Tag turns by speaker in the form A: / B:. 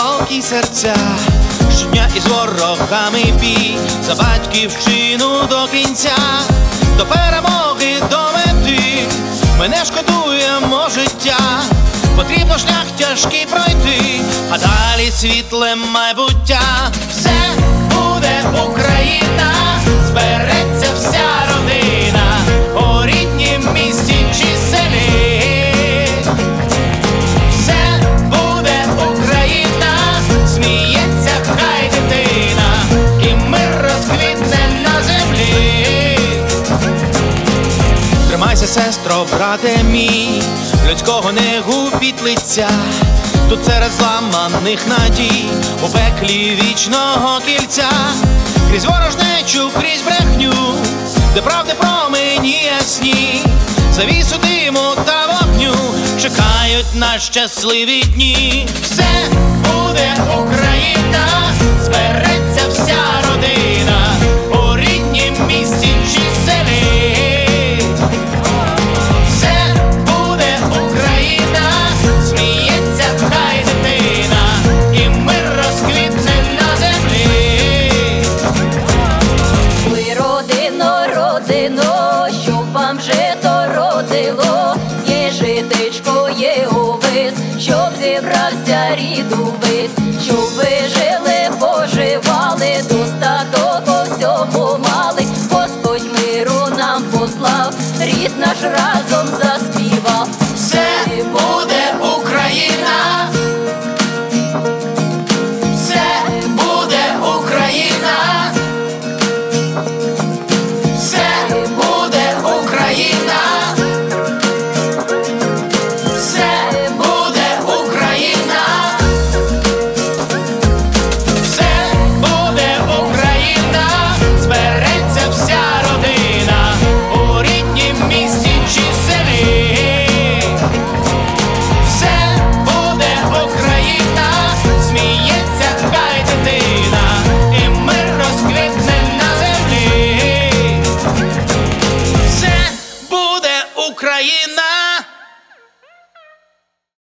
A: палкі серця, щодня із ворогами бій, за батьківщину до кінця, до перемоги, до мети. Ми не шкодуємо життя, потрібно шлях тяжкий пройти, а далі світле майбуття. Все буде Україна, збереться вся родина, у ріднім місті чи селі. Все буде Україна, сміється хай дитина, і мир розквітне на землі. Тримайся, сестро, брате мій, людського не губіть лиця. Тут серед зламаних надій, у пеклі вічного кільця, крізь ворожнечу, крізь брехню, де правди промені ясні, завісу диму та вогню чекають на щасливі дні. Все